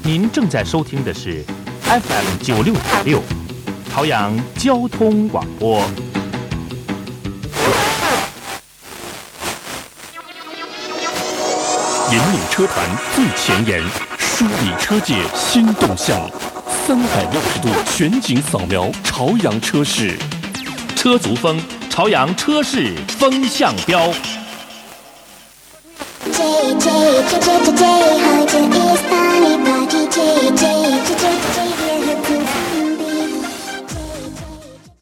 您正在收听的是 FM96.6朝阳交通广播。 引领车坛最前沿，梳理车界新动向，360度全景扫描朝阳车市， 车足风，朝阳车市风向标。